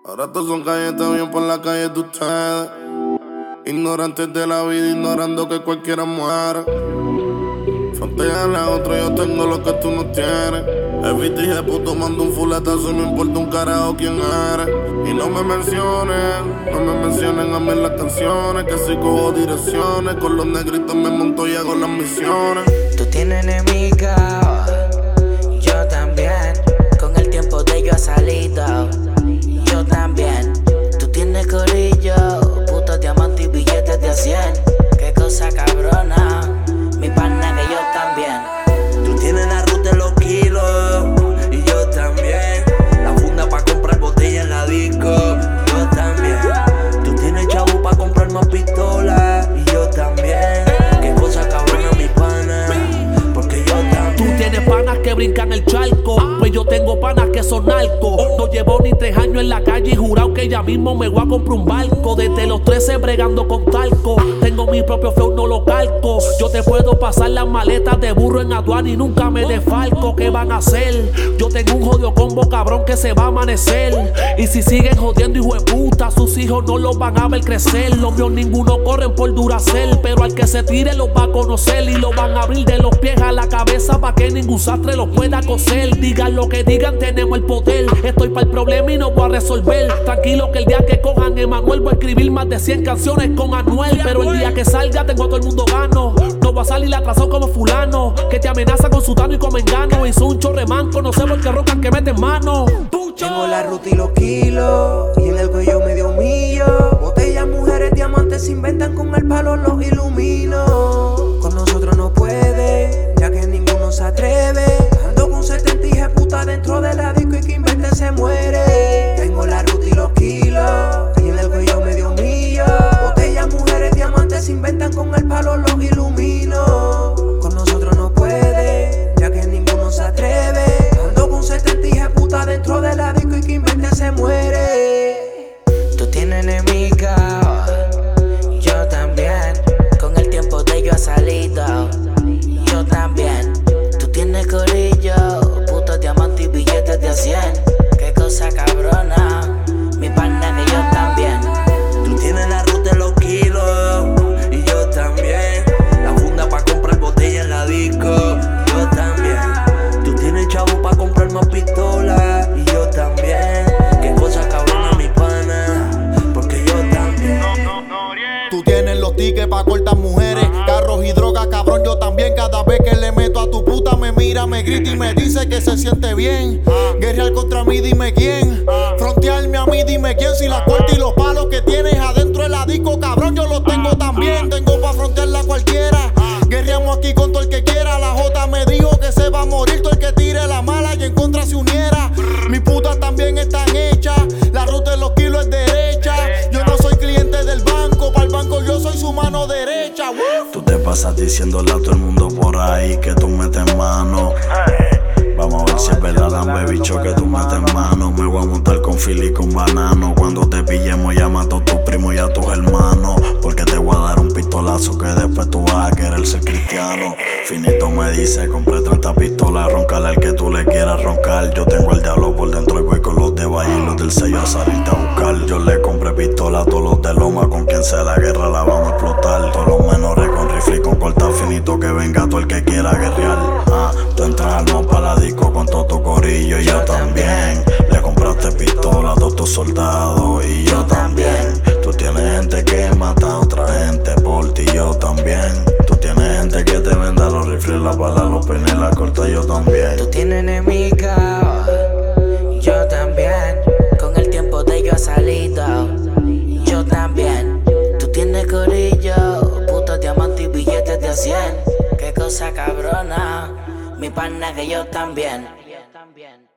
Ahora todos son calles, está bien por la calle de ustedes. Ignorantes de la vida, ignorando que cualquiera muere. Frontean a otro, yo tengo lo que tú no tienes. Evita y puto, mando un fuletazo, no importa un carajo quién eres. Y no me mencionen a mí en las canciones. Que si cojo direcciones, con los negritos me monto y hago las misiones. Tú tienes enemiga, yo también. Con el tiempo de ellos ha salido, yo también. Tú tienes corillo, puto diamante y billetes de 100. Qué cosa cabrona, mi pana que yo también. Tú tienes la ruta en los kilos y yo también. La funda pa' comprar botella en la disco, yo también. Tú tienes chavo pa' comprar más pistolas y yo también. Qué cosa cabrona, mi pana, porque yo también. Tú tienes panas que brincan el charco, pues yo tengo panas que son narcos. No llevo ni 3 años en la calle y jurado que ya mismo me voy a comprar un barco. Desde los 13 bregando con talco, tengo mi propio flow, no lo calco. Yo te puedo pasar las maletas de burro en aduana y nunca me desfalco. ¿Qué van a hacer? Yo tengo un jodido combo cabrón que se va a amanecer. Y si siguen jodiendo, hijo de puta, sus hijos no los van a ver crecer. Los míos ninguno corren por Duracell, pero al que se tire los va a conocer y lo van a abrir de los pies a la cabeza pa' que ningún sastre los pueda coser. Digan lo que digan, tenemos el poder. Estoy para el problema y no voy a resolver. Tranquilo que el día que cojan Emanuel voy a escribir más de 100 canciones con Anuel. Pero el día que salga tengo a todo el mundo gano. No voy a salir atrasado como fulano, que te amenaza con sudano y con mengano. Hizo un chorremanco, no sé por qué rocan que meten mano. Tengo la ruta y los kilos y en el cuello medio millo. Botellas, mujeres, diamantes se inventan, con el palo los ilumino. Con nosotros no puede, ya que ninguno se atreve. Ando con 70 hijas puta dentro de la disco y que invente se muere. Tengo la ruta y los kilos y en el cuello medio millo. Botellas, mujeres, diamantes se inventan, con el palo los ilumino. Con nosotros no puede, ya que ninguno se atreve. Ando con 70 hijas puta dentro de la disco y que invente se muere. Tú tienes enemiga, yo también. Con el tiempo de ellos ha salido, yo también. Tú tienes corillo, puto diamante y billetes de 100. Qué cosa cabrona, mi pana que yo también. Tú tienes la ruta en los kilos y yo también. La funda pa' comprar botella en la disco, yo también. Tú tienes chavo pa' comprar más pistolas y yo también. Qué cosa cabrona, mi pana, porque yo también. Tú tienes los tickets pa' cortar mujeres, carros y drogas, cabrón, yo también. Cada vez que le meto a tu puta me mira, me grita y me dice que se siente bien. Guerrear contra mí, dime quién. Frontearme a mí, dime quién. Si la corta y los palos que tienes adentro de la disco, cabrón, yo los tengo también. Tengo pa' frontearla a cualquiera. Guerreamos aquí con todo el que quiera. La J me dijo que se va a morir todo el que tire la mala y en contra se uniera. Mis putas también están hechas, la ruta de los kilos es derecha. Yo no soy cliente del banco, para el banco yo soy su mano derecha. Tú te pasas diciéndole a todo el mundo por ahí que tú metes mano. Vamos a ver si es verdad, dame bicho, que tú metes mano. Me voy a montar con fili y con banano. Cuando te pillemos llama a todos tus primos y a tus hermanos, porque te voy a dar un pistolazo que después tú vas a querer ser cristiano. Finito me dice, compré 30 pistolas, roncale al que tú le quieras roncar. Yo tengo el diablo por dentro y voy con los de Valle y los del sello a salirte a buscar. Yo le compré pistola a todos los de Loma, con quien sea la guerra la vamos a explotar. Todos los menores con rifle y con corta finito, que venga todo el que quiera guerrear. Tú entras al mall para la disco con todo tu corillo y yo también. Le compraste pistola a todos tus soldados y yo también. Tú tienes gente que mata a otra gente por ti, yo también. Tú tienes gente que te venda los rifles, las balas, los peines, la corta, yo también. Tú tienes enemiga, yo también. Con el tiempo de ellos ha salido, yo también. Tú tienes corillo, puto diamante y billetes de 100. Qué cosa cabrona, mi pana que yo también.